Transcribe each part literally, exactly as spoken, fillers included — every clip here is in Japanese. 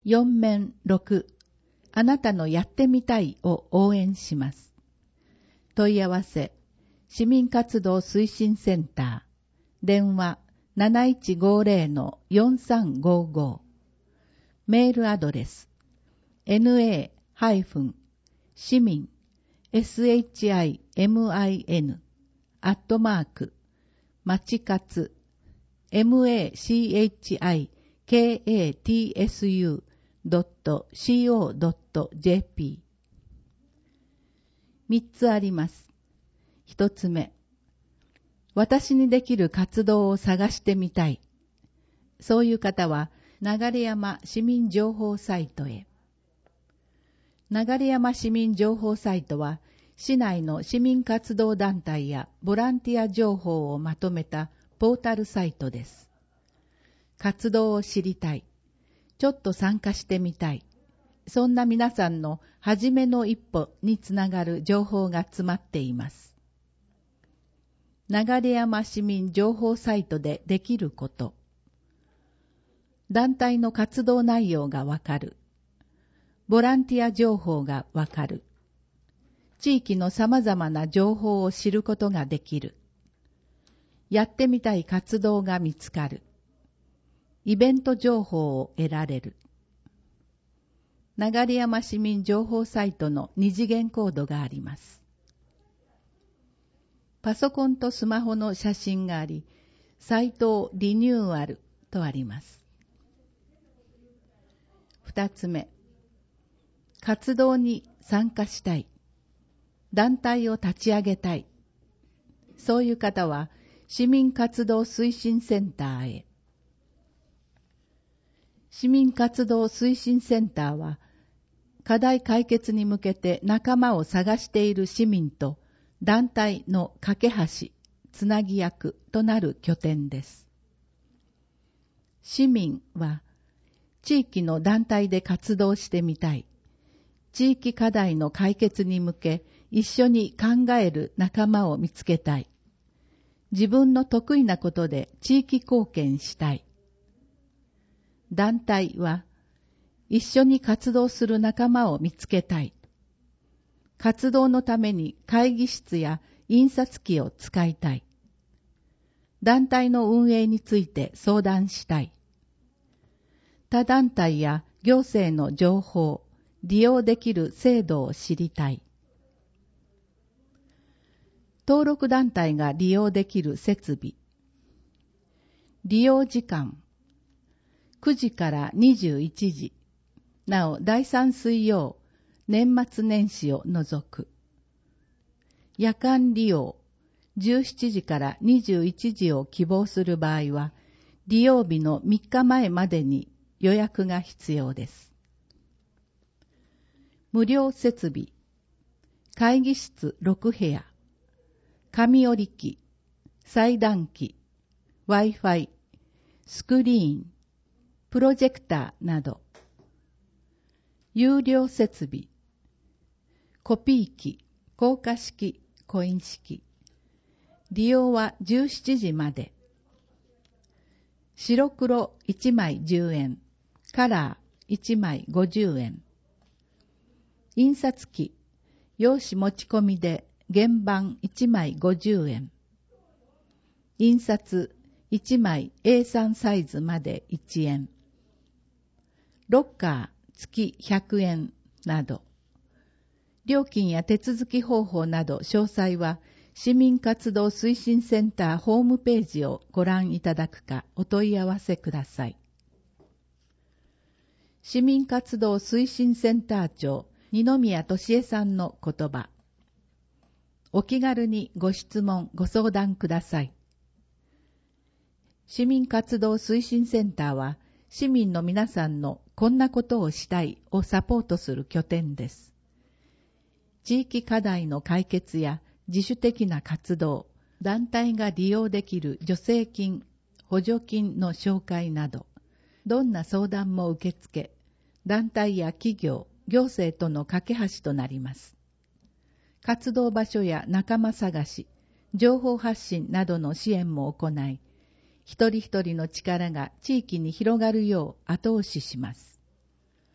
よん面ろく、あなたのやってみたいを応援します。問い合わせ、市民活動推進センター、電話 なないちごぜろのよんさんごご、メールアドレス、エヌエー 市民 シミン アットマークまちかつ マチカツ ドット コー ドット ジェーピー みっつあります。一つ目、私にできる活動を探してみたい。そういう方は流山市民情報サイトへ。流山市民情報サイトは市内の市民活動団体やボランティア情報をまとめたポータルサイトです。活動を知りたい、ちょっと参加してみたい、そんな皆さんの初めの一歩につながる情報が詰まっています。流山市民情報サイトでできること。団体の活動内容がわかる。ボランティア情報がわかる。地域のさまざまな情報を知ることができる。やってみたい活動が見つかる。イベント情報を得られる。流山市民情報サイトの二次元コードがあります。パソコンとスマホの写真があり、サイトをリニューアルとあります。二つ目、活動に参加したい。団体を立ち上げたい。そういう方は市民活動推進センターへ。市民活動推進センターは課題解決に向けて仲間を探している市民と団体の架け橋、つなぎ役となる拠点です。市民は地域の団体で活動してみたい。地域課題の解決に向け一緒に考える仲間を見つけたい。自分の得意なことで地域貢献したい。団体は一緒に活動する仲間を見つけたい。活動のために会議室や印刷機を使いたい。団体の運営について相談したい。他団体や行政の情報、利用できる制度を知りたい。登録団体が利用できる設備。利用時間。くじからにじゅういちじ。なお、だいさん水曜、年末年始を除く。夜間利用。じゅうしちじからにじゅういちじを希望する場合は、利用日のみっかまえまでに予約が必要です。無料設備。会議室ろくへや。紙折り機、裁断機、Wi-Fi、スクリーン、プロジェクターなど。有料設備。コピー機、硬化式、コイン式。利用はじゅうしちじまで。白黒いちまいじゅうえん、カラーいちまいごじゅうえん。印刷機、用紙持ち込みで原版いちまいごじゅうえん。印刷いちまい エーさん サイズまでいちえん。ロッカー月ひゃくえんなど。料金や手続き方法など詳細は市民活動推進センターホームページをご覧いただくかお問い合わせください。市民活動推進センター長二宮俊恵さんの言葉。お気軽にご質問ご相談ください。市民活動推進センターは市民の皆さんのこんなことをしたいをサポートする拠点です。地域課題の解決や自主的な活動、団体が利用できる助成金、補助金の紹介など、どんな相談も受け付け、団体や企業、行政との架け橋となります。活動場所や仲間探し、情報発信などの支援も行い、一人一人の力が地域に広がるよう後押しします。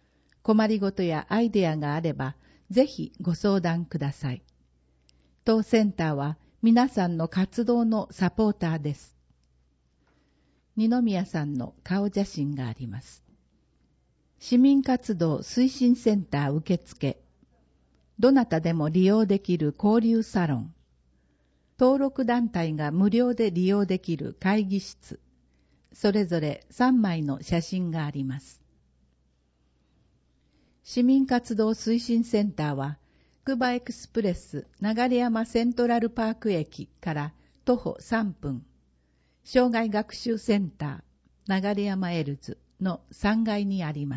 困りごとやアイデアがあれば、ぜひご相談ください。当センターは皆さんの活動のサポーターです。二宮さんの顔写真があります。市民活動推進センター受付。どなたでも利用できる交流サロン。登録団体が無料で利用できる会議室。それぞれさんまいの写真があります。市民活動推進センターは、つくばエクスプレス流山セントラルパーク駅から徒歩さんぷん、障害学習センター流山エルズのさんがいにあります。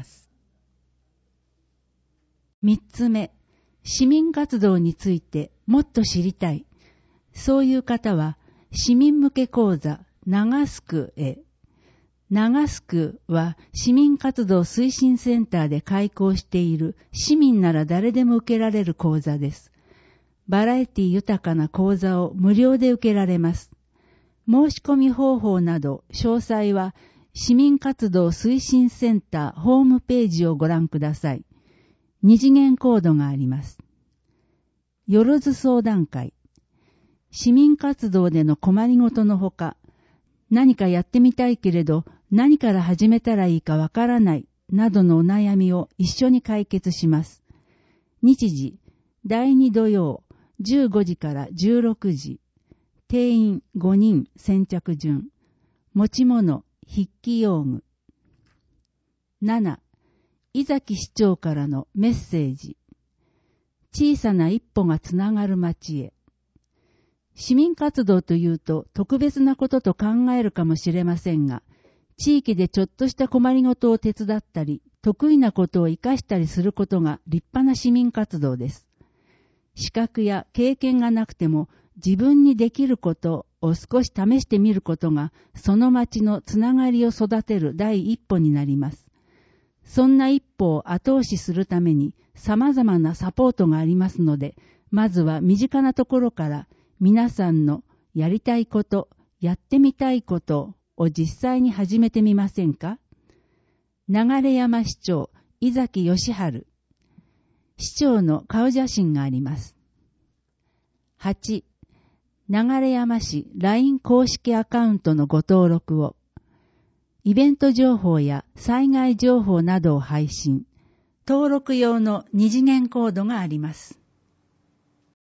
みっつめ、市民活動についてもっと知りたい。そういう方は、市民向け講座、長須区へ。長須区は市民活動推進センターで開講している市民なら誰でも受けられる講座です。バラエティ豊かな講座を無料で受けられます。申し込み方法など詳細は市民活動推進センターホームページをご覧ください。二次元コードがあります。よろず相談会。市民活動での困りごとのほか、何かやってみたいけれど何から始めたらいいかわからないなどのお悩みを一緒に解決します。日時、だいに土曜じゅうごじからじゅうろくじ。定員ごにん先着順。持ち物、筆記用具。なな. 井崎市長からのメッセージ。小さな一歩がつながる街へ。市民活動というと特別なことと考えるかもしれませんが、地域でちょっとした困りごとを手伝ったり、得意なことを活かしたりすることが立派な市民活動です。資格や経験がなくても自分にできることを少し試してみることが、その町のつながりを育てる第一歩になります。そんな一歩を後押しするために様々なサポートがありますので、まずは身近なところから皆さんのやりたいこと、やってみたいことを実際に始めてみませんか？流山市長、井崎義治。市長の顔写真があります。はち. 流山市 ライン 公式アカウントのご登録を。イベント情報や災害情報などを配信。登録用の二次元コードがあります。